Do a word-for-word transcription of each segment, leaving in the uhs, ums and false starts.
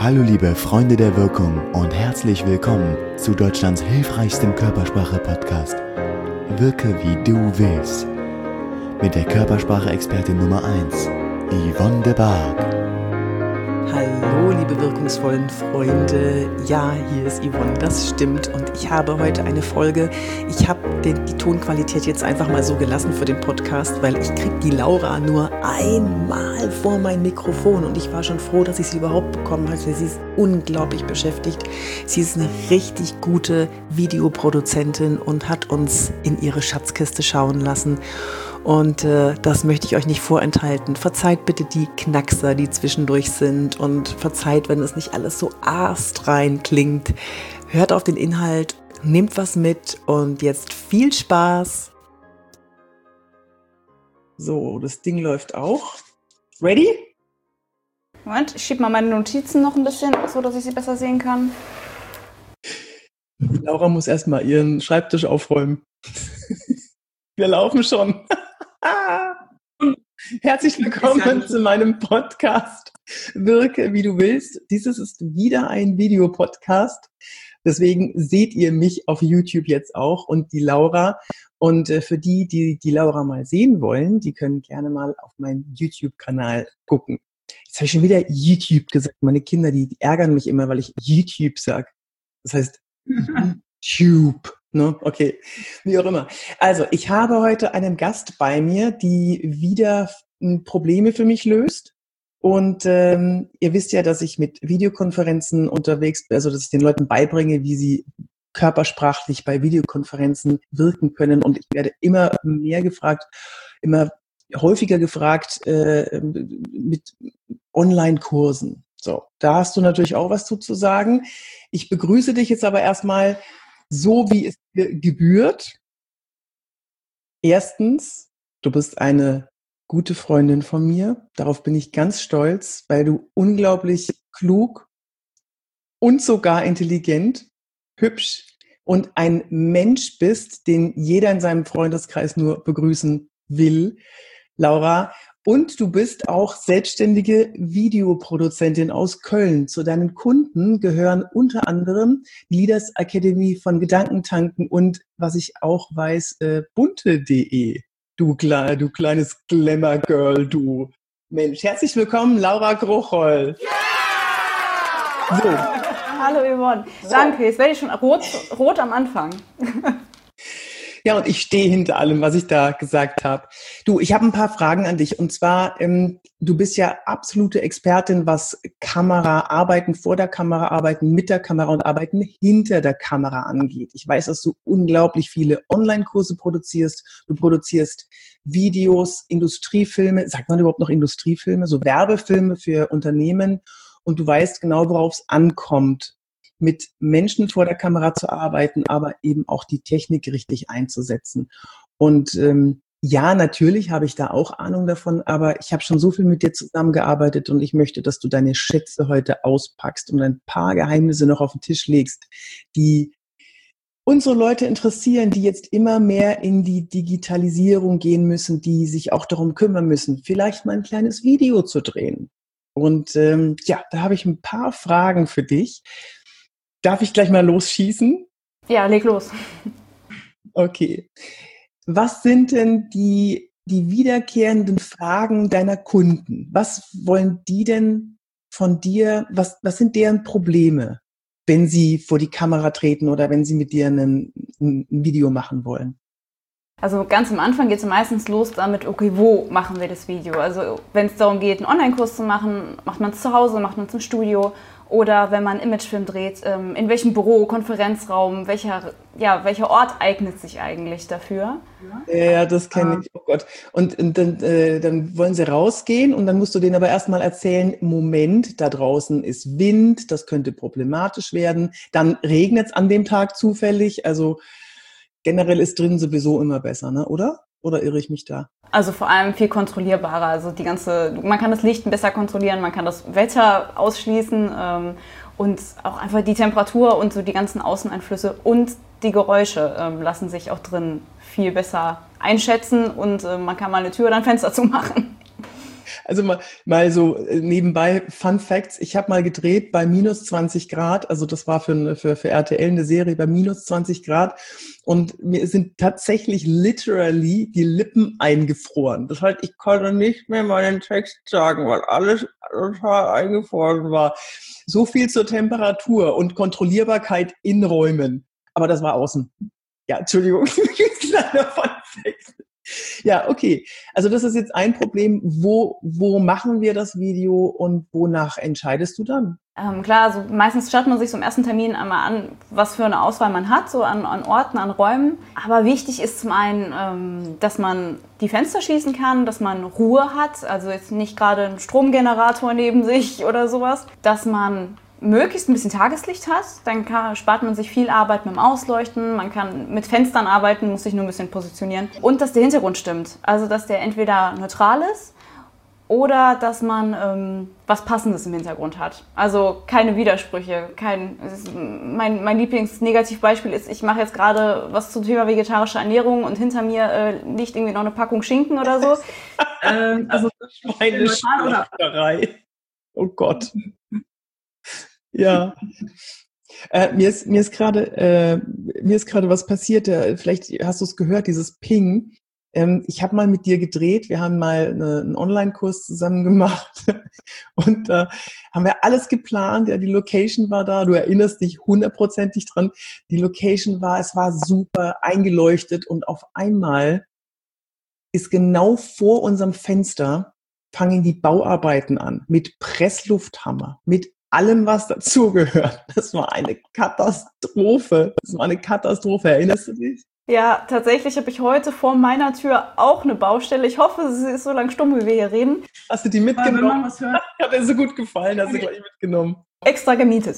Hallo liebe Freunde der Wirkung und herzlich willkommen zu Deutschlands hilfreichstem Körpersprache-Podcast. Wirke wie du willst. Mit der Körpersprache-Expertin Nummer eins, Yvonne de Barg. Hallo liebe wirkungsvollen Freunde, ja, hier ist Yvonne, das stimmt und ich habe heute eine Folge, ich habe die Tonqualität jetzt einfach mal so gelassen für den Podcast, weil ich kriege die Laura nur einmal vor mein Mikrofon und ich war schon froh, dass ich sie überhaupt bekommen habe, weil sie ist unglaublich beschäftigt. Sie ist eine richtig gute Videoproduzentin und hat uns in ihre Schatzkiste schauen lassen. Und äh, das möchte ich euch nicht vorenthalten. Verzeiht bitte die Knackser, die zwischendurch sind und verzeiht, wenn es nicht alles so astrein klingt. Hört auf den Inhalt, nehmt was mit und jetzt viel Spaß. So, das Ding läuft auch. Ready? Moment, ich schiebe mal meine Notizen noch ein bisschen, so dass ich sie besser sehen kann. Laura muss erstmal ihren Schreibtisch aufräumen. Wir laufen schon. Herzlich willkommen zu meinem Podcast Wirke wie du willst. Dieses ist wieder ein Videopodcast. Deswegen seht ihr mich auf YouTube jetzt auch und die Laura. Und für die, die die Laura mal sehen wollen, die können gerne mal auf meinen YouTube-Kanal gucken. Jetzt habe ich schon wieder YouTube gesagt. Meine Kinder, die, die ärgern mich immer, weil ich YouTube sage. Das heißt YouTube. Ne? Okay, wie auch immer. Also, ich habe heute einen Gast bei mir, die wieder Probleme für mich löst. Und ähm, ihr wisst ja, dass ich mit Videokonferenzen unterwegs bin, also dass ich den Leuten beibringe, wie sie körpersprachlich bei Videokonferenzen wirken können. Und ich werde immer mehr gefragt, immer häufiger gefragt äh, mit Online-Kursen. So, da hast du natürlich auch was zu, zu sagen. Ich begrüße dich jetzt aber erstmal so, wie es dir gebührt. Erstens, du bist eine gute Freundin von mir. Darauf bin ich ganz stolz, weil du unglaublich klug und sogar intelligent, hübsch und ein Mensch bist, den jeder in seinem Freundeskreis nur begrüßen will, Laura. Und du bist auch selbstständige Videoproduzentin aus Köln. Zu deinen Kunden gehören unter anderem die Leaders Academy von Gedankentanken und, was ich auch weiß, äh, bunte punkt de. Du, kle- du kleines Glamour-Girl, du. Mensch, herzlich willkommen, Laura Grocholl. Yeah! So. Hallo Yvonne. So. Danke, jetzt werde ich schon rot, rot am Anfang. Ja, und ich stehe hinter allem, was ich da gesagt habe. Du, ich habe ein paar Fragen an dich. Und zwar, ähm, du bist ja absolute Expertin, was Kamera, Arbeiten vor der Kamera, Arbeiten mit der Kamera und Arbeiten hinter der Kamera angeht. Ich weiß, dass du unglaublich viele Online-Kurse produzierst. Du produzierst Videos, Industriefilme. Sagt man überhaupt noch Industriefilme? So Werbefilme für Unternehmen. Und du weißt genau, worauf es ankommt, mit Menschen vor der Kamera zu arbeiten, aber eben auch die Technik richtig einzusetzen. Und ähm, ja, natürlich habe ich da auch Ahnung davon, aber ich habe schon so viel mit dir zusammengearbeitet und ich möchte, dass du deine Schätze heute auspackst und ein paar Geheimnisse noch auf den Tisch legst, die unsere Leute interessieren, die jetzt immer mehr in die Digitalisierung gehen müssen, die sich auch darum kümmern müssen, vielleicht mal ein kleines Video zu drehen. Und ähm, ja, da habe ich ein paar Fragen für dich. Darf ich gleich mal losschießen? Ja, leg los. Okay. Was sind denn die, die wiederkehrenden Fragen deiner Kunden? Was wollen die denn von dir? Was, was sind deren Probleme, wenn sie vor die Kamera treten oder wenn sie mit dir einen, ein Video machen wollen? Also ganz am Anfang geht es meistens los damit, okay, wo machen wir das Video? Also wenn es darum geht, einen Online-Kurs zu machen, macht man es zu Hause, macht man es im Studio. Oder wenn man einen Imagefilm dreht, in welchem Büro, Konferenzraum, welcher, ja, welcher Ort eignet sich eigentlich dafür? Ja, das kenne ich, oh Gott. Und, und dann, äh, dann wollen sie rausgehen und dann musst du denen aber erstmal erzählen, Moment, da draußen ist Wind, das könnte problematisch werden. Dann regnet es an dem Tag zufällig, also generell ist drin sowieso immer besser, ne? Oder? Oder irre ich mich da? Also vor allem viel kontrollierbarer. Also die ganze, man kann das Licht besser kontrollieren, man kann das Wetter ausschließen ähm, und auch einfach die Temperatur und so die ganzen Außeneinflüsse und die Geräusche ähm, lassen sich auch drin viel besser einschätzen und äh, man kann mal eine Tür oder ein Fenster zumachen. Also mal, mal so nebenbei Fun Facts. Ich habe mal gedreht bei minus zwanzig Grad. Also das war für, für, für R T L eine Serie bei minus zwanzig Grad. Und mir sind tatsächlich literally die Lippen eingefroren. Das heißt, ich konnte nicht mehr meinen Text sagen, weil alles total eingefroren war. So viel zur Temperatur und Kontrollierbarkeit in Räumen. Aber das war außen. Ja, Entschuldigung. Kleiner Fun Fact. Ja, okay. Also das ist jetzt ein Problem. Wo, wo machen wir das Video und wonach entscheidest du dann? Ähm, klar, also meistens schaut man sich so im ersten Termin einmal an, was für eine Auswahl man hat, so an, an Orten, an Räumen. Aber wichtig ist zum einen, ähm, dass man die Fenster schließen kann, dass man Ruhe hat, also jetzt nicht gerade einen Stromgenerator neben sich oder sowas, dass man möglichst ein bisschen Tageslicht hat, dann kann, spart man sich viel Arbeit mit dem Ausleuchten, man kann mit Fenstern arbeiten, muss sich nur ein bisschen positionieren. Und dass der Hintergrund stimmt, also dass der entweder neutral ist oder dass man ähm, was Passendes im Hintergrund hat. Also keine Widersprüche. Kein, ist, mein mein Lieblingsnegativbeispiel ist, ich mache jetzt gerade was zum Thema vegetarische Ernährung und hinter mir äh, liegt irgendwie noch eine Packung Schinken oder so. ähm, also Schweineschlachterei. Oh Gott. Ja, äh, mir ist mir ist gerade äh, mir ist gerade was passiert. Äh, vielleicht hast du es gehört, dieses Ping. Ähm, ich habe mal mit dir gedreht. Wir haben mal eine, einen Online-Kurs zusammen gemacht und da äh, haben wir alles geplant. Ja, die Location war da. Du erinnerst dich hundertprozentig dran. Die Location war, es war super eingeleuchtet und auf einmal ist genau vor unserem Fenster fangen die Bauarbeiten an mit Presslufthammer, mit allem, was dazugehört. Das war eine Katastrophe. Das war eine Katastrophe. Erinnerst du dich? Ja, tatsächlich habe ich heute vor meiner Tür auch eine Baustelle. Ich hoffe, sie ist so lange stumm, wie wir hier reden. Hast du die mitgenommen? Wenn man was hört. Hat mir so gut gefallen, hast du gleich mitgenommen. Extra gemietet.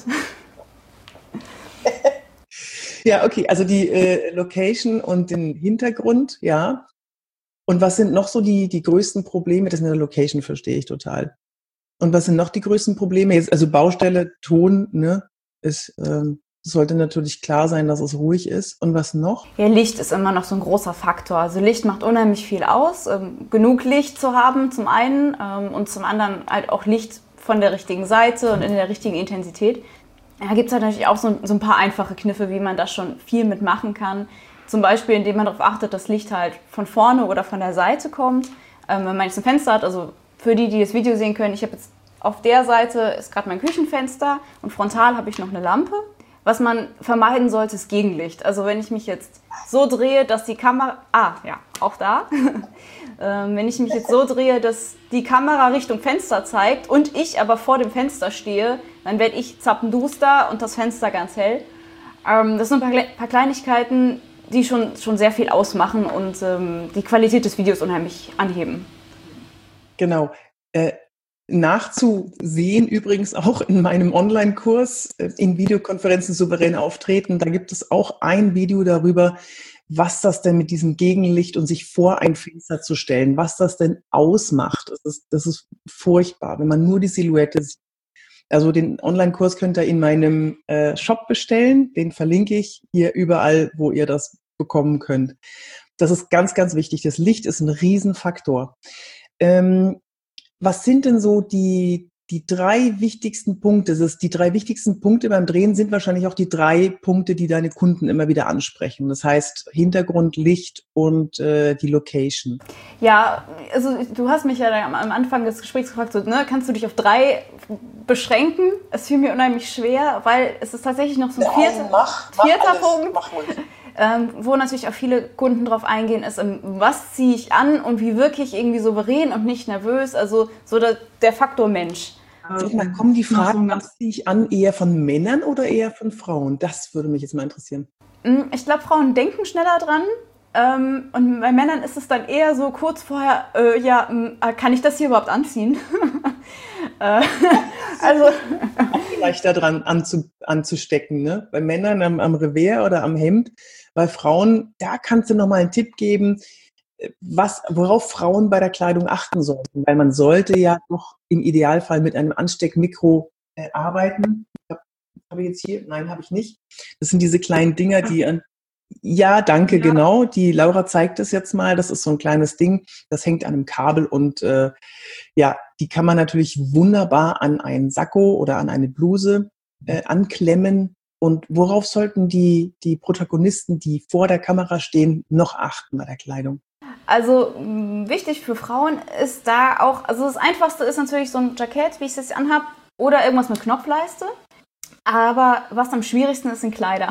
Ja, okay, also die äh, Location und den Hintergrund, ja. Und was sind noch so die, die größten Probleme? Das in der Location verstehe ich total. Und was sind noch die größten Probleme? Jetzt, also Baustelle, Ton, ne, ist, ähm, sollte natürlich klar sein, dass es ruhig ist. Und was noch? Ja, Licht ist immer noch so ein großer Faktor. Also Licht macht unheimlich viel aus. Ähm, genug Licht zu haben zum einen ähm, und zum anderen halt auch Licht von der richtigen Seite und in der richtigen Intensität. Da gibt es halt natürlich auch so, so ein paar einfache Kniffe, wie man da schon viel mitmachen kann. Zum Beispiel, indem man darauf achtet, dass Licht halt von vorne oder von der Seite kommt. Ähm, wenn man jetzt ein Fenster hat, also für die, die das Video sehen können, ich habe jetzt auf der Seite ist gerade mein Küchenfenster und frontal habe ich noch eine Lampe. Was man vermeiden sollte, ist Gegenlicht. Also wenn ich mich jetzt so drehe, dass die Kamera... Ah, ja, auch da. ähm, wenn ich mich jetzt so drehe, dass die Kamera Richtung Fenster zeigt und ich aber vor dem Fenster stehe, dann werde ich zappenduster und das Fenster ganz hell. Ähm, das sind ein paar, paar Kleinigkeiten, die schon, schon sehr viel ausmachen und ähm, die Qualität des Videos unheimlich anheben. Genau. Äh, nachzusehen übrigens auch in meinem Online-Kurs äh, in Videokonferenzen souverän auftreten. Da gibt es auch ein Video darüber, was das denn mit diesem Gegenlicht und sich vor ein Fenster zu stellen, was das denn ausmacht. Das ist, das ist furchtbar, wenn man nur die Silhouette sieht. Also den Online-Kurs könnt ihr in meinem äh, Shop bestellen. Den verlinke ich hier überall, wo ihr das bekommen könnt. Das ist ganz, ganz wichtig. Das Licht ist ein Riesenfaktor. Ähm, was sind denn so die, die drei wichtigsten Punkte? Das ist, die drei wichtigsten Punkte beim Drehen sind wahrscheinlich auch die drei Punkte, die deine Kunden immer wieder ansprechen. Das heißt Hintergrund, Licht und äh, die Location. Ja, also du hast mich ja am, am Anfang des Gesprächs gefragt, so, ne, kannst du dich auf drei beschränken? Es fiel mir unheimlich schwer, weil es ist tatsächlich noch so ein vierter, Nein, mach, vierter mach alles, Punkt. Mach ruhig. Ähm, wo natürlich auch viele Kunden drauf eingehen, ist, ähm, was ziehe ich an und wie wirklich irgendwie souverän und nicht nervös, also so der, der Faktor Mensch. Sag mal, kommen die Fragen, was ziehe ich an, eher von Männern oder eher von Frauen? Das würde mich jetzt mal interessieren. Ich glaube, Frauen denken schneller dran. Ähm, und bei Männern ist es dann eher so kurz vorher, äh, ja, äh, kann ich das hier überhaupt anziehen? äh, also leichter dran anzu, anzustecken, ne? Bei Männern am, am Revers oder am Hemd. Bei Frauen, da kannst du nochmal einen Tipp geben, was, worauf Frauen bei der Kleidung achten sollten. Weil man sollte ja doch im Idealfall mit einem Ansteckmikro äh, arbeiten. Ich habe hab ich jetzt hier? Nein, habe ich nicht. Das sind diese kleinen Dinger, die an Ja, danke, Ja. genau. Die Laura zeigt es jetzt mal. Das ist so ein kleines Ding, das hängt an einem Kabel und äh, ja, die kann man natürlich wunderbar an einen Sakko oder an eine Bluse äh, anklemmen. Und worauf sollten die, die Protagonisten, die vor der Kamera stehen, noch achten bei der Kleidung? Also mh, wichtig für Frauen ist da auch, also das Einfachste ist natürlich so ein Jackett, wie ich es jetzt anhab, oder irgendwas mit Knopfleiste. Aber was am schwierigsten ist, sind Kleider.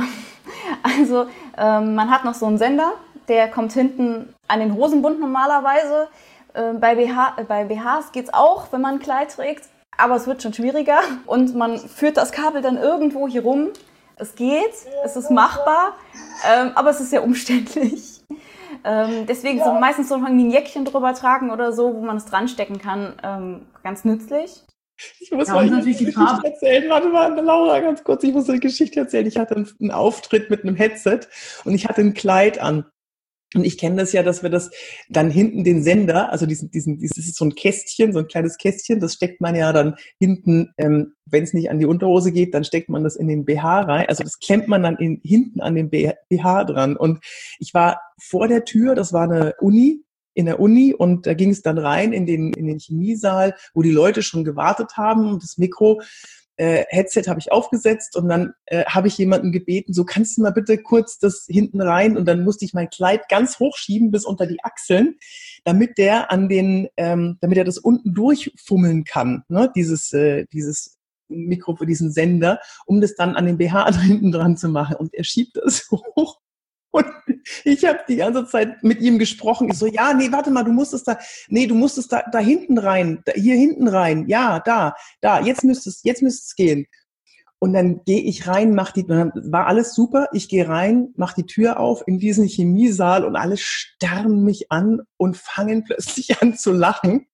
Also ähm, man hat noch so einen Sender, der kommt hinten an den Hosenbund normalerweise. Äh, bei, B H, äh, bei B Hs geht es auch, wenn man ein Kleid trägt, aber es wird schon schwieriger. Und man führt das Kabel dann irgendwo hier rum. Es geht, es ist machbar, ähm, aber es ist sehr umständlich. Ähm, deswegen so meistens so ein Jäckchen drüber tragen oder so, wo man es dran stecken kann, ähm, ganz nützlich. Ich muss Ja, mal und eine natürlich die Geschichte Farbe. erzählen. Warte mal, Laura, ganz kurz. Ich muss eine Geschichte erzählen. Ich hatte einen, einen Auftritt mit einem Headset und ich hatte ein Kleid an. Und ich kenne das ja, dass wir das dann hinten den Sender, also diesen, diesen, dieses ist so ein Kästchen, so ein kleines Kästchen, das steckt man ja dann hinten, ähm, wenn es nicht an die Unterhose geht, dann steckt man das in den B H rein. Also das klemmt man dann in, hinten an den B H dran. Und ich war vor der Tür, das war eine Uni, in der Uni, und da ging es dann rein in den, in den Chemiesaal, wo die Leute schon gewartet haben, und das Mikro, Äh, Headset habe ich aufgesetzt, und dann äh, habe ich jemanden gebeten, so, kannst du mal bitte kurz das hinten rein, und dann musste ich mein Kleid ganz hochschieben bis unter die Achseln, damit der an den, ähm, damit er das unten durchfummeln kann, ne, dieses, äh, dieses Mikro für diesen Sender, um das dann an den B H hinten dran zu machen, und er schiebt das hoch. Und ich habe die ganze Zeit mit ihm gesprochen. Ich so, ja, nee, warte mal, du musst es da, nee, du musst es da, da hinten rein, da, hier hinten rein, ja, da, da, jetzt müsste es, jetzt müsste es gehen. Und dann gehe ich rein, mach die, dann war alles super. Ich gehe rein, mach die Tür auf in diesen Chemiesaal, und alle starren mich an und fangen plötzlich an zu lachen.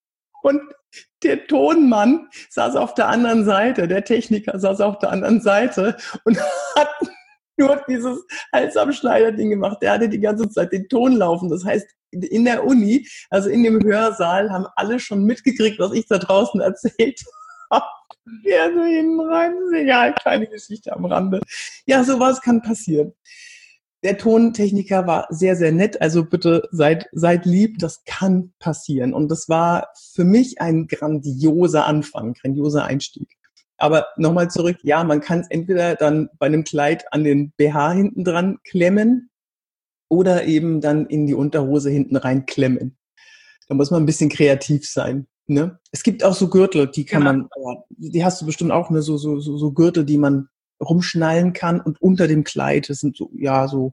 Und der Tonmann saß auf der anderen Seite, der Techniker saß auf der anderen Seite und hat nur dieses Halsabschneider-Ding gemacht. Der hatte die ganze Zeit den Ton laufen. Das heißt, in der Uni, also in dem Hörsaal, haben alle schon mitgekriegt, was ich da draußen erzählt habe. Ja, so hinten rein, ist egal, kleine Geschichte am Rande. Ja, sowas kann passieren. Der Tontechniker war sehr, sehr nett. Also bitte seid, seid lieb, das kann passieren. Und das war für mich ein grandioser Anfang, grandioser Einstieg. Aber nochmal zurück, ja, man kann es entweder dann bei einem Kleid an den B H hinten dran klemmen oder eben dann in die Unterhose hinten rein klemmen. Da muss man ein bisschen kreativ sein. Ne? Es gibt auch so Gürtel, die kann Genau. man, die hast du bestimmt auch, ne, so, so, so, so Gürtel, die man rumschnallen kann und unter dem Kleid, das sind so, ja, so,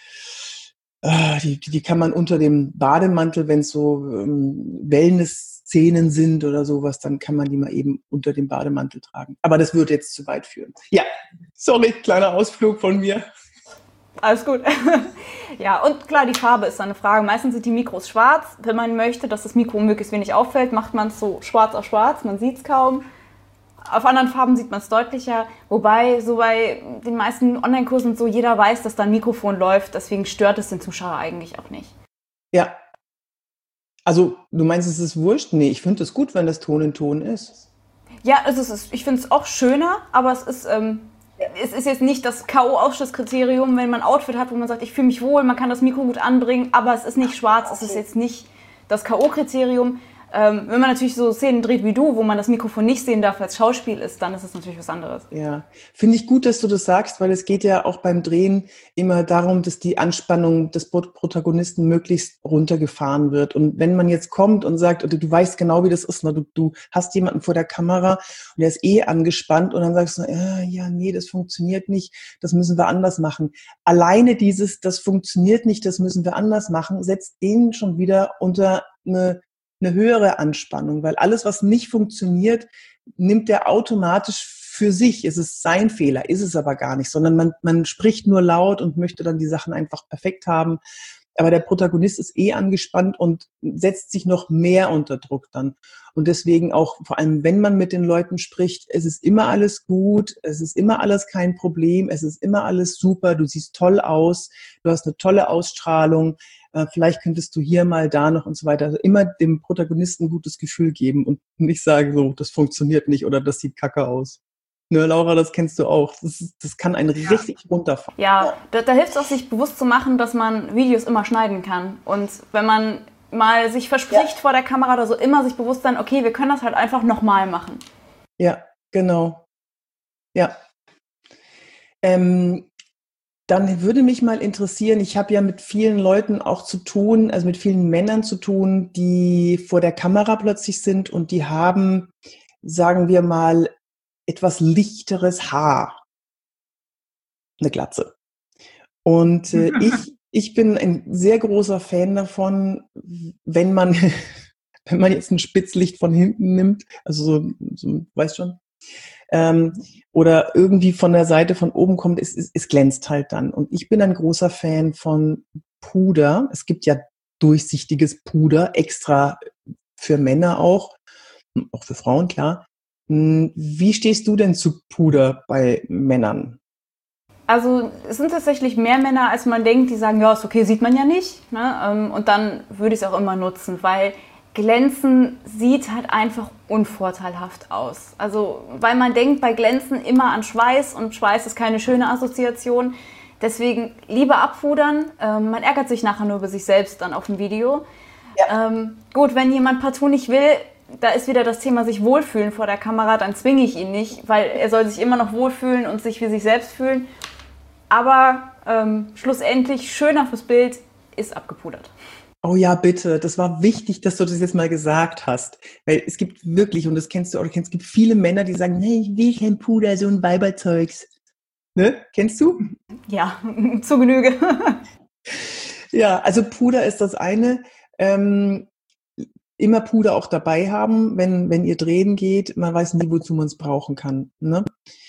äh, die, die kann man unter dem Bademantel, wenn es so ähm, Wellness-Szenen sind oder sowas, dann kann man die mal eben unter dem Bademantel tragen. Aber das würde jetzt zu weit führen. Ja, sorry, kleiner Ausflug von mir. Alles gut. Ja, und klar, die Farbe ist eine Frage. Meistens sind die Mikros schwarz. Wenn man möchte, dass das Mikro möglichst wenig auffällt, macht man es so schwarz auf schwarz. Man sieht es kaum. Auf anderen Farben sieht man es deutlicher. Wobei, so bei den meisten Online-Kursen so, jeder weiß, dass da ein Mikrofon läuft. Deswegen stört es den Zuschauer eigentlich auch nicht. Ja. Also, du meinst, es ist wurscht? Nee, ich finde es gut, wenn das Ton in Ton ist. Ja, es ist, ich finde es auch schöner, aber es ist, ähm, es ist jetzt nicht das K O-Ausschlusskriterium, wenn man ein Outfit hat, wo man sagt, ich fühle mich wohl, man kann das Mikro gut anbringen, aber es ist nicht schwarz, es ist jetzt nicht das K O-Kriterium. Ähm, wenn man natürlich so Szenen dreht wie du, wo man das Mikrofon nicht sehen darf, als Schauspiel ist, dann ist es natürlich was anderes. Ja, finde ich gut, dass du das sagst, weil es geht ja auch beim Drehen immer darum, dass die Anspannung des Protagonisten möglichst runtergefahren wird. Und wenn man jetzt kommt und sagt, oder du weißt genau, wie das ist, ne? du, du hast jemanden vor der Kamera und der ist eh angespannt, und dann sagst du, äh, ja, nee, das funktioniert nicht, das müssen wir anders machen. Alleine dieses, das funktioniert nicht, das müssen wir anders machen, setzt den schon wieder unter eine eine höhere Anspannung, weil alles, was nicht funktioniert, nimmt er automatisch für sich. Es ist sein Fehler, ist es aber gar nicht, sondern man, man spricht nur laut und möchte dann die Sachen einfach perfekt haben. Aber der Protagonist ist eh angespannt und setzt sich noch mehr unter Druck dann. Und deswegen auch, vor allem wenn man mit den Leuten spricht, es ist immer alles gut, es ist immer alles kein Problem, es ist immer alles super, du siehst toll aus, du hast eine tolle Ausstrahlung, äh, vielleicht könntest du hier mal, da noch und so weiter. Also immer dem Protagonisten ein gutes Gefühl geben und nicht sagen, so, das funktioniert nicht oder das sieht kacke aus. Ne, Laura, das kennst du auch. Das, ist, das kann einen ja. richtig runterfahren. Ja, da, da hilft es auch, sich bewusst zu machen, dass man Videos immer schneiden kann. Und wenn man mal sich verspricht ja. vor der Kamera oder so, immer sich bewusst sein, okay, wir können das halt einfach nochmal machen. Ja, genau. Ja. Ähm, dann würde mich mal interessieren, ich habe ja mit vielen Leuten auch zu tun, also mit vielen Männern zu tun, die vor der Kamera plötzlich sind und die haben, sagen wir mal, etwas lichteres Haar. Eine Glatze. Und äh, ich, ich bin ein sehr großer Fan davon, wenn man, wenn man jetzt ein Spitzlicht von hinten nimmt, also so, so weißt schon, ähm, oder irgendwie von der Seite von oben kommt, es, es, es glänzt halt dann. Und ich bin ein großer Fan von Puder. Es gibt ja durchsichtiges Puder, extra für Männer auch, auch für Frauen, klar. Wie stehst du denn zu Puder bei Männern? Also es sind tatsächlich mehr Männer, als man denkt, die sagen, ja, ist okay, sieht man ja nicht. Ne? Und dann würde ich es auch immer nutzen, weil Glänzen sieht halt einfach unvorteilhaft aus. Also weil man denkt bei Glänzen immer an Schweiß und Schweiß ist keine schöne Assoziation. Deswegen lieber abpudern. Ähm, man ärgert sich nachher nur über sich selbst dann auf dem Video. Ja. Ähm, gut, wenn jemand partout nicht will, da ist wieder das Thema sich wohlfühlen vor der Kamera, dann zwinge ich ihn nicht, weil er soll sich immer noch wohlfühlen und sich wie sich selbst fühlen. Aber ähm, schlussendlich schöner fürs Bild ist abgepudert. Oh ja, bitte. Das war wichtig, dass du das jetzt mal gesagt hast. Weil es gibt wirklich, und das kennst du auch, du kennst, es gibt viele Männer, die sagen, hey, ich will kein Puder, so ein Weiberzeugs. Ne? Kennst du? Ja, zu Genüge. Ja, also Puder ist das eine. Ähm, immer Puder auch dabei haben, wenn, wenn ihr drehen geht. Man weiß nie, wozu man es brauchen kann. Ne?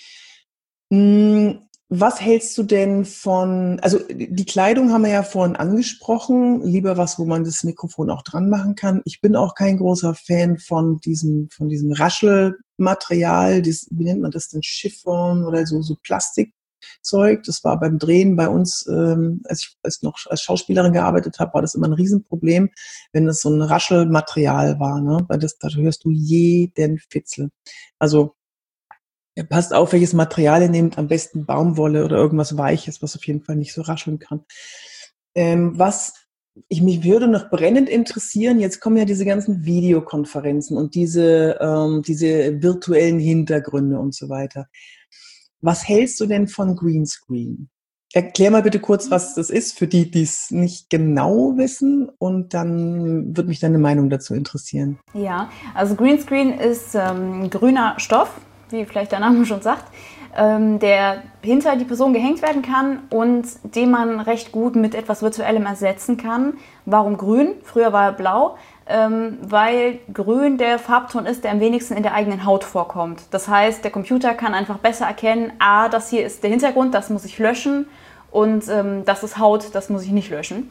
Hm. Was hältst du denn von, also die Kleidung haben wir ja vorhin angesprochen, lieber was, wo man das Mikrofon auch dran machen kann. Ich bin auch kein großer Fan von diesem, von diesem Raschelmaterial, das, wie nennt man das denn, Chiffon oder so, so Plastikzeug. Das war beim Drehen bei uns, ähm, als ich als noch als Schauspielerin gearbeitet habe, war das immer ein Riesenproblem, wenn das so ein Raschelmaterial war, ne? Weil das, da hörst du jeden Fitzel. Also ja, passt auf, welches Material ihr nehmt, am besten Baumwolle oder irgendwas Weiches, was auf jeden Fall nicht so rascheln kann. Ähm, was ich mich würde noch brennend interessieren, jetzt kommen ja diese ganzen Videokonferenzen und diese, ähm, diese virtuellen Hintergründe und so weiter. Was hältst du denn von Greenscreen? Erklär mal bitte kurz, was das ist, für die, die es nicht genau wissen, und dann würde mich deine Meinung dazu interessieren. Ja, also Greenscreen ist ähm, grüner Stoff, wie vielleicht der Name schon sagt, ähm, der hinter die Person gehängt werden kann und den man recht gut mit etwas Virtuellem ersetzen kann. Warum grün? Früher war er blau, ähm, weil grün der Farbton ist, der am wenigsten in der eigenen Haut vorkommt. Das heißt, der Computer kann einfach besser erkennen, ah, das hier ist der Hintergrund, das muss ich löschen, und ähm, das ist Haut, das muss ich nicht löschen.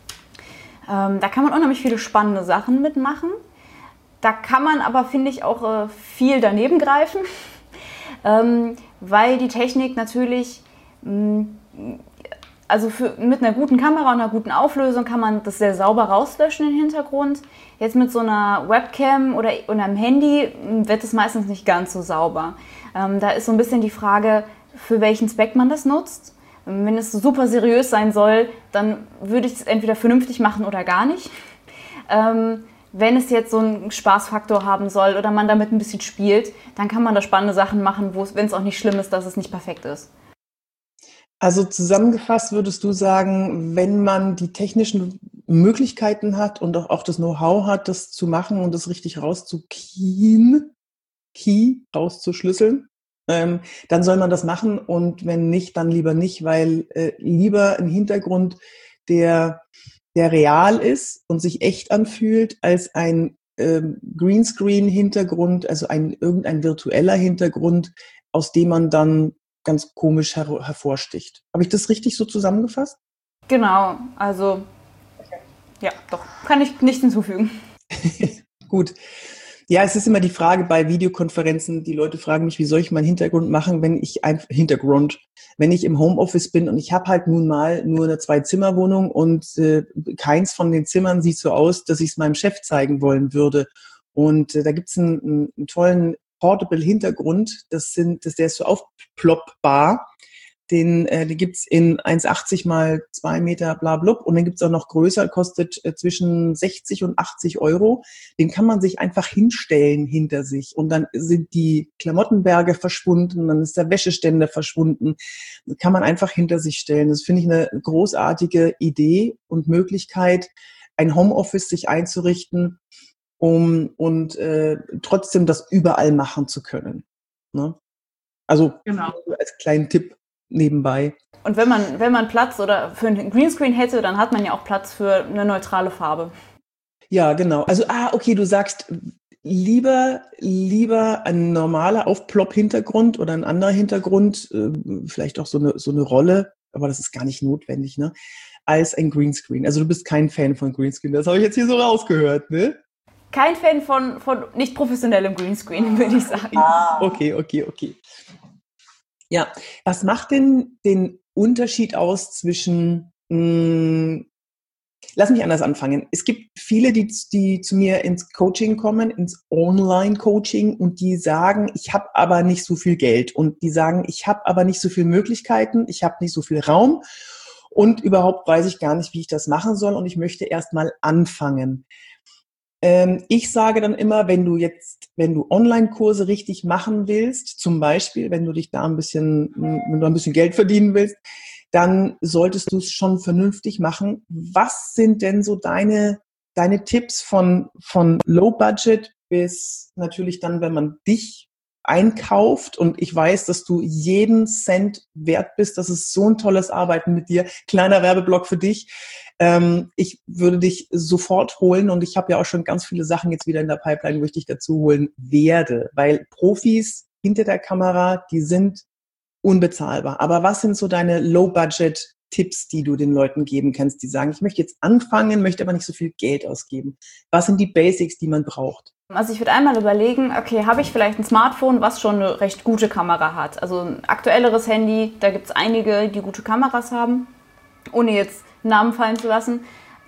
Ähm, da kann man unheimlich viele spannende Sachen mitmachen. Da kann man aber, finde ich, auch äh, viel daneben greifen. Ähm, weil die Technik natürlich, mh, also für, mit einer guten Kamera und einer guten Auflösung kann man das sehr sauber rauslöschen, den Hintergrund. Jetzt mit so einer Webcam oder, oder einem Handy mh, wird es meistens nicht ganz so sauber. Ähm, da ist so ein bisschen die Frage, für welchen Zweck man das nutzt. Wenn es super seriös sein soll, dann würde ich es entweder vernünftig machen oder gar nicht. Ähm, Wenn es jetzt so einen Spaßfaktor haben soll oder man damit ein bisschen spielt, dann kann man da spannende Sachen machen, wenn es auch nicht schlimm ist, dass es nicht perfekt ist. Also zusammengefasst würdest du sagen, wenn man die technischen Möglichkeiten hat und auch, auch das Know-how hat, das zu machen und das richtig rauszukien, Key, rauszuschlüsseln, ähm, dann soll man das machen, und wenn nicht, dann lieber nicht, weil äh, lieber ein Hintergrund, der der real ist und sich echt anfühlt, als ein ähm, Greenscreen-Hintergrund, also ein irgendein virtueller Hintergrund, aus dem man dann ganz komisch her- hervorsticht. Habe ich das richtig so zusammengefasst? Genau, also ja, doch, kann ich nichts hinzufügen. Gut. Ja, es ist immer die Frage bei Videokonferenzen, die Leute fragen mich, wie soll ich meinen Hintergrund machen, wenn ich ein Hintergrund, wenn ich im Homeoffice bin und ich habe halt nun mal nur eine Zwei-Zimmer-Wohnung und äh, keins von den Zimmern sieht so aus, dass ich es meinem Chef zeigen wollen würde. Und äh, da gibt es einen, einen tollen Portable Hintergrund. Das sind, das, der ist so aufploppbar. Den, äh, den gibt's in eins achtzig mal zwei Meter bla blub. Und dann gibt's auch noch größer, kostet äh, zwischen sechzig und achtzig Euro. Den kann man sich einfach hinstellen hinter sich. Und dann sind die Klamottenberge verschwunden, dann ist der Wäscheständer verschwunden. Das kann man einfach hinter sich stellen. Das finde ich eine großartige Idee und Möglichkeit, ein Homeoffice sich einzurichten, um und äh, trotzdem das überall machen zu können. Ne? Also genau. Als kleinen Tipp nebenbei. Und wenn man, wenn man Platz oder für einen Greenscreen hätte, dann hat man ja auch Platz für eine neutrale Farbe. Ja, genau. Also, ah, okay, du sagst lieber, lieber ein normaler Aufplopp-Hintergrund oder ein anderer Hintergrund, äh, vielleicht auch so eine, so eine Rolle, aber das ist gar nicht notwendig, ne? Als ein Greenscreen. Also du bist kein Fan von Greenscreen. Das habe ich jetzt hier so rausgehört, ne? Kein Fan von, von nicht professionellem Greenscreen, würde ich sagen. Ah, okay, okay, okay. Ja, was macht denn den Unterschied aus zwischen, mh, lass mich anders anfangen. Es gibt viele, die, die zu mir ins Coaching kommen, ins Online-Coaching und die sagen, ich habe aber nicht so viel Geld und die sagen, ich habe aber nicht so viele Möglichkeiten, ich habe nicht so viel Raum und überhaupt weiß ich gar nicht, wie ich das machen soll und ich möchte erst mal anfangen. Ich sage dann immer, wenn du jetzt, wenn du Online-Kurse richtig machen willst, zum Beispiel, wenn du dich da ein bisschen, wenn du ein bisschen Geld verdienen willst, dann solltest du es schon vernünftig machen. Was sind denn so deine, deine Tipps von, von Low Budget bis natürlich dann, wenn man dich einkauft und ich weiß, dass du jeden Cent wert bist, das ist so ein tolles Arbeiten mit dir. Kleiner Werbeblock für dich. Ähm, ich würde dich sofort holen und ich habe ja auch schon ganz viele Sachen jetzt wieder in der Pipeline, wo ich dich dazu holen werde, weil Profis hinter der Kamera, die sind unbezahlbar. Aber was sind so deine Low-Budget-Tipps, die du den Leuten geben kannst, die sagen, ich möchte jetzt anfangen, möchte aber nicht so viel Geld ausgeben? Was sind die Basics, die man braucht? Also ich würde einmal überlegen, okay, habe ich vielleicht ein Smartphone, was schon eine recht gute Kamera hat? Also ein aktuelleres Handy, da gibt es einige, die gute Kameras haben, ohne jetzt Namen fallen zu lassen.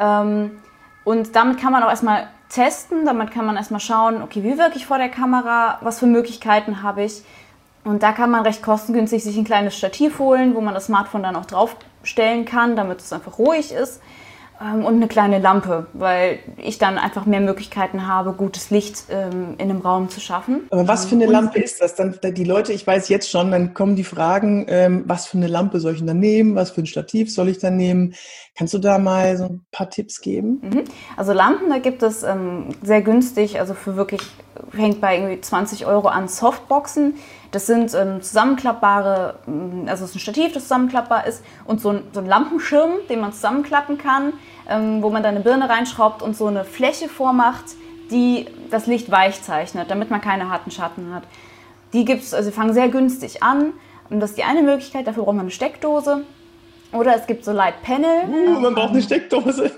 Und damit kann man auch erstmal testen, damit kann man erstmal schauen, okay, wie wirke ich vor der Kamera, was für Möglichkeiten habe ich? Und da kann man recht kostengünstig sich ein kleines Stativ holen, wo man das Smartphone dann auch draufstellen kann, damit es einfach ruhig ist. Und eine kleine Lampe, weil ich dann einfach mehr Möglichkeiten habe, gutes Licht ähm, in einem Raum zu schaffen. Aber was für eine Lampe ist das? Dann die Leute, ich weiß jetzt schon, dann kommen die Fragen, ähm, was für eine Lampe soll ich denn da nehmen? Was für ein Stativ soll ich da nehmen? Kannst du da mal so ein paar Tipps geben? Mhm. Also Lampen, da gibt es ähm, sehr günstig, also für wirklich, hängt bei irgendwie zwanzig Euro an Softboxen. Das sind ähm, zusammenklappbare, also es ist ein Stativ, das zusammenklappbar ist und so ein, so ein Lampenschirm, den man zusammenklappen kann, ähm, wo man dann eine Birne reinschraubt und so eine Fläche vormacht, die das Licht weich zeichnet, damit man keine harten Schatten hat. Die gibt's, also die fangen sehr günstig an und das ist die eine Möglichkeit, dafür braucht man eine Steckdose. Oder es gibt so Light Panel. Uh, man braucht eine Steckdose.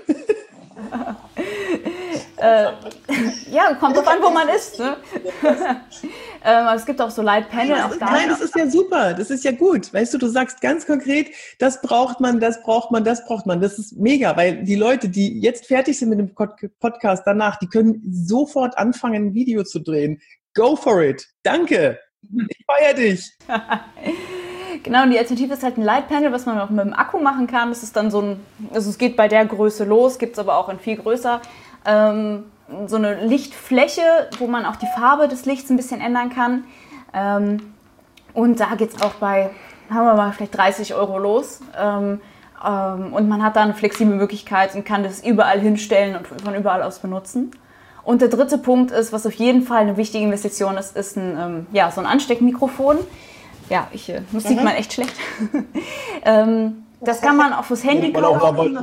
äh, ja, kommt drauf an, wo man ist. Ne? ähm, es gibt auch so Light Panel. Nein, auch da. Nein, das ist ja super, das ist ja gut. Weißt du, du sagst ganz konkret, das braucht man, das braucht man, das braucht man. Das ist mega, weil die Leute, die jetzt fertig sind mit dem Podcast danach, die können sofort anfangen, ein Video zu drehen. Go for it. Danke. Ich feiere dich. Genau, und die Alternative ist halt ein Light Panel, was man auch mit dem Akku machen kann. Das ist dann so ein, also es geht bei der Größe los, gibt es aber auch in viel größer. Ähm, so eine Lichtfläche, wo man auch die Farbe des Lichts ein bisschen ändern kann. Ähm, und da geht es auch bei, haben wir mal vielleicht dreißig Euro los. Ähm, ähm, und man hat da eine flexible Möglichkeit und kann das überall hinstellen und von überall aus benutzen. Und der dritte Punkt ist, was auf jeden Fall eine wichtige Investition ist, ist ein, ähm, ja, so ein Ansteckmikrofon. Ja, ich, äh, das sieht man echt schlecht. ähm, das kann man auch fürs Handy kaufen.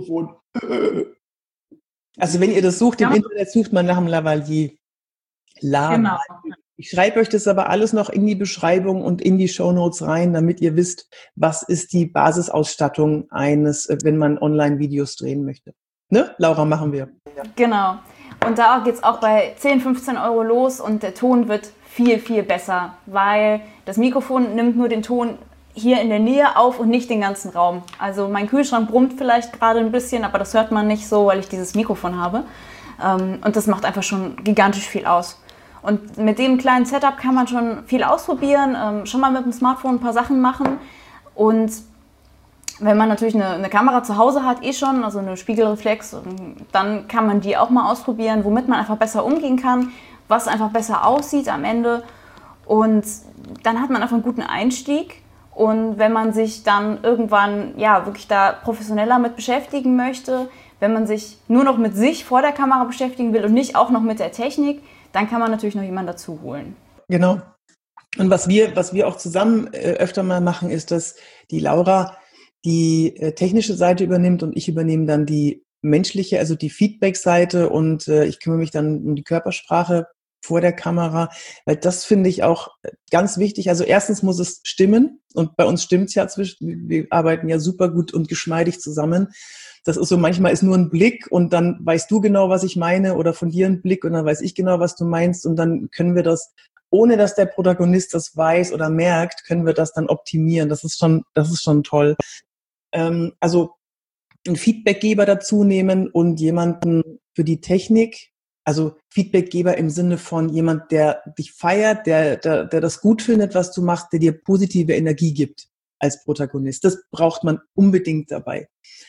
Also wenn ihr das sucht, im ja. Internet sucht man nach dem Lavalier. Laden. Genau. Ich schreibe euch das aber alles noch in die Beschreibung und in die Shownotes rein, damit ihr wisst, was ist die Basisausstattung eines, wenn man Online-Videos drehen möchte. Ne, Laura, machen wir. Ja. Genau. Und da geht es auch bei zehn, fünfzehn Euro los und der Ton wird viel, viel besser, weil das Mikrofon nimmt nur den Ton hier in der Nähe auf und nicht den ganzen Raum. Also mein Kühlschrank brummt vielleicht gerade ein bisschen, aber das hört man nicht so, weil ich dieses Mikrofon habe. Und das macht einfach schon gigantisch viel aus. Und mit dem kleinen Setup kann man schon viel ausprobieren, ähm, schon mal mit dem Smartphone ein paar Sachen machen. Und wenn man natürlich eine, eine Kamera zu Hause hat, eh schon, also eine Spiegelreflex, dann kann man die auch mal ausprobieren, womit man einfach besser umgehen kann, was einfach besser aussieht am Ende. Und dann hat man einfach einen guten Einstieg. Und wenn man sich dann irgendwann ja wirklich da professioneller mit beschäftigen möchte, wenn man sich nur noch mit sich vor der Kamera beschäftigen will und nicht auch noch mit der Technik, dann kann man natürlich noch jemanden dazu holen. Genau. Und was wir, was wir auch zusammen äh, öfter mal machen, ist, dass die Laura die äh, technische Seite übernimmt und ich übernehme dann die menschliche, also die Feedback-Seite und äh, ich kümmere mich dann um die Körpersprache vor der Kamera, weil das finde ich auch ganz wichtig. Also erstens muss es stimmen und bei uns stimmt's ja zwischen, wir arbeiten ja super gut und geschmeidig zusammen. Das ist so, manchmal ist nur ein Blick und dann weißt du genau, was ich meine oder von dir ein Blick und dann weiß ich genau, was du meinst und dann können wir das, ohne dass der Protagonist das weiß oder merkt, können wir das dann optimieren. Das ist schon, das ist schon toll. Ähm, also einen Feedbackgeber dazu nehmen und jemanden für die Technik, also Feedbackgeber im Sinne von jemand, der dich feiert, der, der, der das gut findet, was du machst, der dir positive Energie gibt als Protagonist. Das braucht man unbedingt dabei.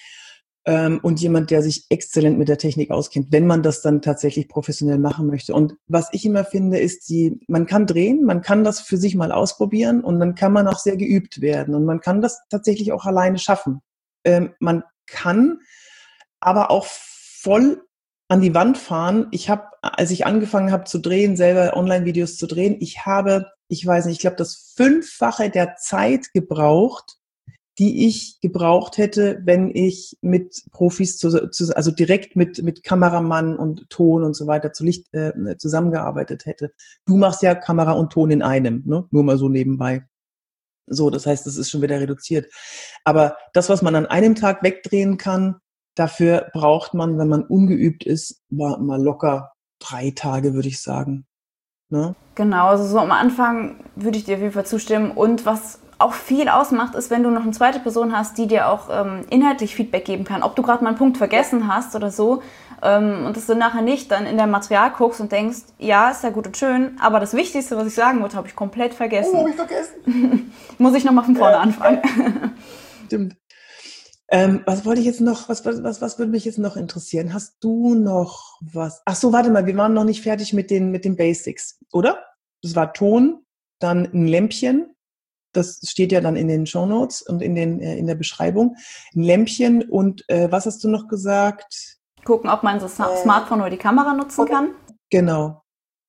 Ähm, und jemand, der sich exzellent mit der Technik auskennt, wenn man das dann tatsächlich professionell machen möchte. Und was ich immer finde, ist, die, man kann drehen, man kann das für sich mal ausprobieren und dann kann man auch sehr geübt werden und man kann das tatsächlich auch alleine schaffen. Ähm, man kann aber auch voll an die Wand fahren. Ich habe, als ich angefangen habe zu drehen, selber Online-Videos zu drehen, ich habe, ich weiß nicht, ich glaube, das Fünffache der Zeit gebraucht, die ich gebraucht hätte, wenn ich mit Profis, zu, zu, also direkt mit mit Kameramann und Ton und so weiter zu Licht äh, zusammengearbeitet hätte. Du machst ja Kamera und Ton in einem, ne? Nur mal so nebenbei. So, das heißt, das ist schon wieder reduziert. Aber das, was man an einem Tag wegdrehen kann, dafür braucht man, wenn man ungeübt ist, mal, mal locker drei Tage, würde ich sagen. Ne? Genau, also so am Anfang würde ich dir auf jeden Fall zustimmen. Und was auch viel ausmacht, ist, wenn du noch eine zweite Person hast, die dir auch ähm, inhaltlich Feedback geben kann. Ob du gerade mal einen Punkt vergessen hast oder so. Ähm, und dass du nachher nicht dann in dein Material guckst und denkst, ja, ist ja gut und schön, aber das Wichtigste, was ich sagen wollte, habe ich komplett vergessen. Oh, habe ich vergessen. Muss ich nochmal von vorne ja. anfangen. Stimmt. Ähm, was wollte ich jetzt noch, was, was, was, was würde mich jetzt noch interessieren? Hast du noch was? Ach so, warte mal, wir waren noch nicht fertig mit den, mit den Basics, oder? Das war Ton, dann ein Lämpchen, das steht ja dann in den Shownotes und in den, äh, in der Beschreibung. Ein Lämpchen und, äh, was hast du noch gesagt? Gucken, ob man das Smartphone oder die Kamera nutzen kann. Genau.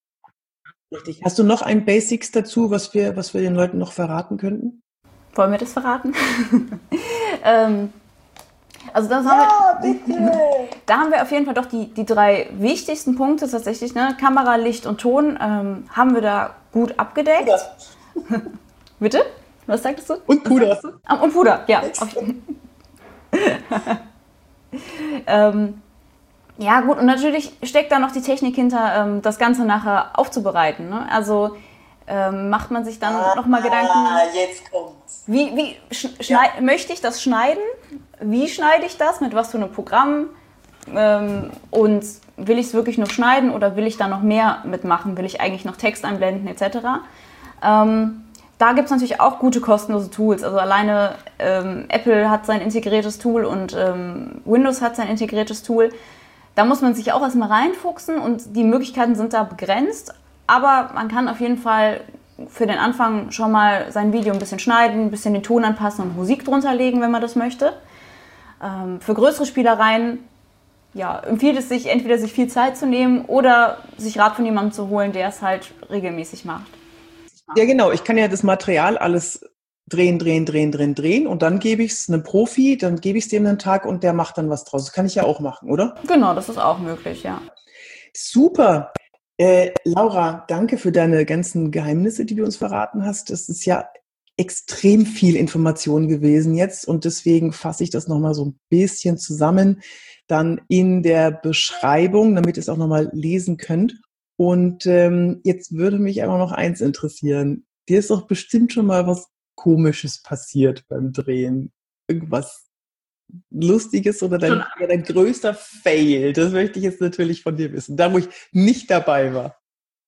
Richtig. Hast du noch ein Basics dazu, was wir, was wir den Leuten noch verraten könnten? Wollen wir das verraten? ähm, Also das ja, haben wir, bitte! Da haben wir auf jeden Fall doch die, die drei wichtigsten Punkte tatsächlich, ne? Kamera, Licht und Ton, ähm, haben wir da gut abgedeckt. Puder. Bitte? Was sagtest du? Und Puder. Du? Ah, und Puder, ja. ähm, ja gut, und natürlich steckt da noch die Technik hinter, ähm, das Ganze nachher aufzubereiten. Ne? Also ähm, macht man sich dann ah, nochmal Gedanken, jetzt kommt's. Wie, wie schneid, ja. möchte ich das schneiden? Wie schneide ich das? Mit was für einem Programm? Ähm, und will ich es wirklich nur schneiden oder will ich da noch mehr mitmachen? Will ich eigentlich noch Text einblenden et cetera? Ähm, da gibt es natürlich auch gute kostenlose Tools. Also alleine ähm, Apple hat sein integriertes Tool und ähm, Windows hat sein integriertes Tool. Da muss man sich auch erstmal reinfuchsen und die Möglichkeiten sind da begrenzt. Aber man kann auf jeden Fall für den Anfang schon mal sein Video ein bisschen schneiden, ein bisschen den Ton anpassen und Musik drunter legen, wenn man das möchte. Ähm, für größere Spielereien ja, empfiehlt es sich, entweder sich viel Zeit zu nehmen oder sich Rat von jemandem zu holen, der es halt regelmäßig macht. Ja, genau. Ich kann ja das Material alles drehen, drehen, drehen, drehen, drehen und dann gebe ich es einem Profi, dann gebe ich es dem einen Tag und der macht dann was draus. Das kann ich ja auch machen, oder? Genau, das ist auch möglich, ja. Super. Äh, Laura, danke für deine ganzen Geheimnisse, die du uns verraten hast. Das ist ja extrem viel Information gewesen jetzt und deswegen fasse ich das nochmal so ein bisschen zusammen, dann in der Beschreibung, damit ihr es auch nochmal lesen könnt. Und ähm, jetzt würde mich aber noch eins interessieren. Dir ist doch bestimmt schon mal was Komisches passiert beim Drehen. Irgendwas Lustiges oder dein, dein größter Fail? Das möchte ich jetzt natürlich von dir wissen, da wo ich nicht dabei war.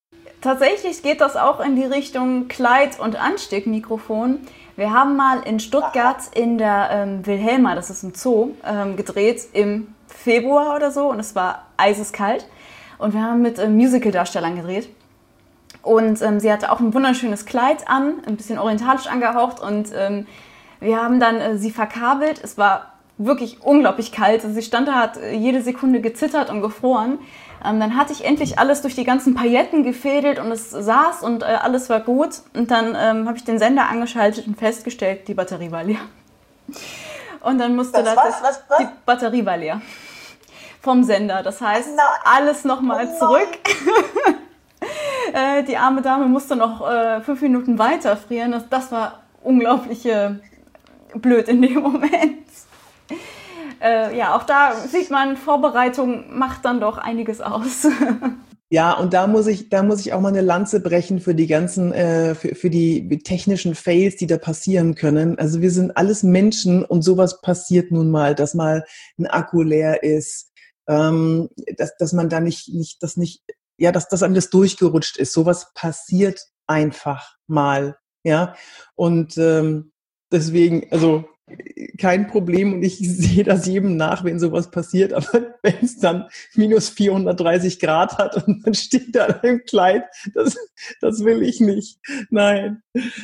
tatsächlich geht das auch in die Richtung Kleid- und Ansteckmikrofon. Wir haben mal in Stuttgart in der ähm, Wilhelma, das ist im Zoo, ähm, gedreht im Februar oder so und es war eiseskalt. Und wir haben mit ähm, Musical-Darstellern gedreht. Und ähm, sie hatte auch ein wunderschönes Kleid an, ein bisschen orientalisch angehaucht. Und ähm, wir haben dann äh, sie verkabelt. Es war wirklich unglaublich kalt. Also sie stand da, hat äh, jede Sekunde gezittert und gefroren. Ähm, dann hatte ich endlich alles durch die ganzen Pailletten gefädelt und es saß und äh, alles war gut. Und dann ähm, habe ich den Sender angeschaltet und festgestellt, die Batterie war leer. Und dann musste das, das, was, was, was? die Batterie war leer vom Sender. Das heißt, Nein. alles nochmal Oh zurück. äh, die arme Dame musste noch äh, fünf Minuten weiter frieren. Das, das war unglaublich äh, blöd in dem Moment. Äh, ja, auch da sieht man, Vorbereitung macht dann doch einiges aus. Ja, und da muss ich, da muss ich auch mal eine Lanze brechen für die ganzen, äh, für, für die technischen Fails, die da passieren können. Also wir sind alles Menschen und sowas passiert nun mal, dass mal ein Akku leer ist, ähm, dass, dass man da nicht, nicht, das nicht, ja, dass, dass einem das durchgerutscht ist. Sowas passiert einfach mal, ja. Und ähm, deswegen, also kein Problem und ich sehe das jedem nach, wenn sowas passiert, aber wenn es dann minus vierhundertdreißig Grad hat und man steht da im Kleid, das, das will ich nicht. Nein.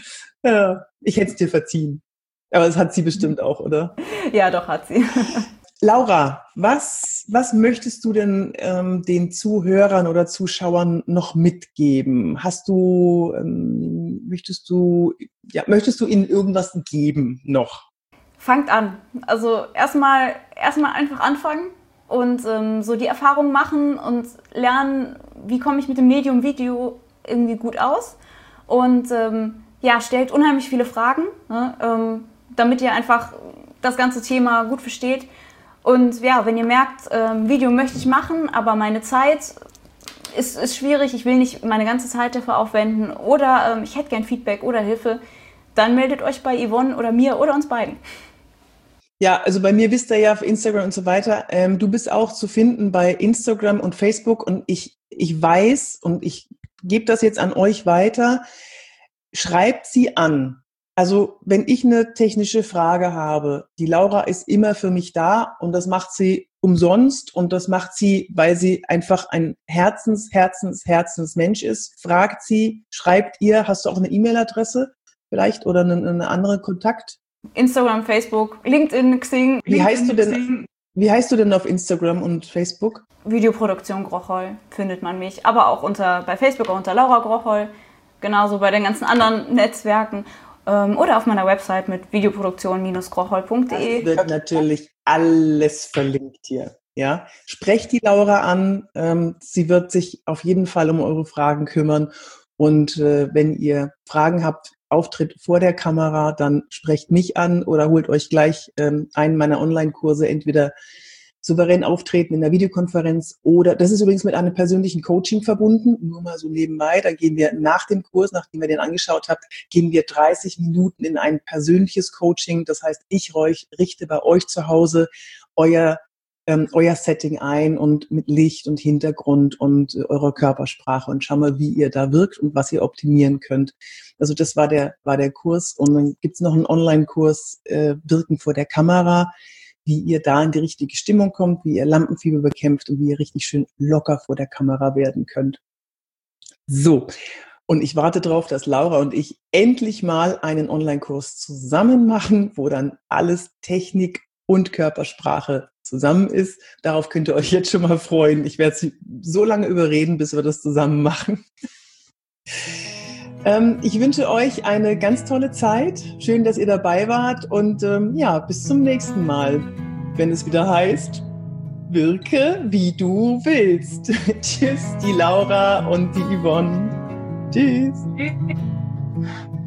Ja, ich hätte es dir verziehen. Aber das hat sie bestimmt auch, oder? Ja, doch, hat sie. Laura, was, was möchtest du denn ähm, den Zuhörern oder Zuschauern noch mitgeben? Hast du, ähm, möchtest du, ja, möchtest du ihnen irgendwas geben noch? Fangt an. Also erstmal erstmal einfach anfangen und ähm, so die Erfahrung machen und lernen, wie komme ich mit dem Medium Video irgendwie gut aus. Und ähm, ja, stellt unheimlich viele Fragen, ne, ähm, damit ihr einfach das ganze Thema gut versteht. Und ja, wenn ihr merkt, ähm, Video möchte ich machen, aber meine Zeit ist, ist schwierig, ich will nicht meine ganze Zeit dafür aufwenden oder ähm, ich hätte gern Feedback oder Hilfe, dann meldet euch bei Yvonne oder mir oder uns beiden. Ja, also bei mir wisst ihr ja auf Instagram und so weiter. Ähm, du bist auch zu finden bei Instagram und Facebook und ich, ich weiß und ich gebe das jetzt an euch weiter. Schreibt sie an. Also wenn ich eine technische Frage habe, die Laura ist immer für mich da und das macht sie umsonst und das macht sie, weil sie einfach ein Herzens, Herzens, Herzensmensch ist. Fragt sie, schreibt ihr, hast du auch eine E-Mail-Adresse vielleicht oder eine, eine andere Kontakt? Instagram, Facebook, LinkedIn, Xing. Wie heißt du denn, wie heißt du denn auf Instagram und Facebook? Videoproduktion Grochol findet man mich, aber auch unter, bei Facebook auch unter Laura Grochol, genauso bei den ganzen anderen Netzwerken ähm, oder auf meiner Website mit videoproduktion Bindestrich grochol Punkt de. Das wird natürlich alles verlinkt hier. Ja, sprecht die Laura an, ähm, sie wird sich auf jeden Fall um eure Fragen kümmern und äh, wenn ihr Fragen habt, Auftritt vor der Kamera, dann sprecht mich an oder holt euch gleich ähm, einen meiner Online-Kurse, entweder souverän auftreten in der Videokonferenz oder, das ist übrigens mit einem persönlichen Coaching verbunden, nur mal so nebenbei, da gehen wir nach dem Kurs, nachdem ihr den angeschaut habt, gehen wir dreißig Minuten in ein persönliches Coaching, das heißt, ich euch, richte bei euch zu Hause euer Ähm, euer Setting ein und mit Licht und Hintergrund und äh, eurer Körpersprache und schau mal, wie ihr da wirkt und was ihr optimieren könnt. Also das war der war der Kurs und dann gibt's noch einen Online-Kurs äh, Wirken vor der Kamera, wie ihr da in die richtige Stimmung kommt, wie ihr Lampenfieber bekämpft und wie ihr richtig schön locker vor der Kamera werden könnt. So, und ich warte darauf, dass Laura und ich endlich mal einen Online-Kurs zusammen machen, wo dann alles Technik und Körpersprache zusammen ist. Darauf könnt ihr euch jetzt schon mal freuen. Ich werde sie so lange überreden, bis wir das zusammen machen. ähm, ich wünsche euch eine ganz tolle Zeit. Schön, dass ihr dabei wart und ähm, ja, bis zum nächsten Mal, wenn es wieder heißt, wirke wie du willst. Tschüss, die Laura und die Yvonne. Tschüss.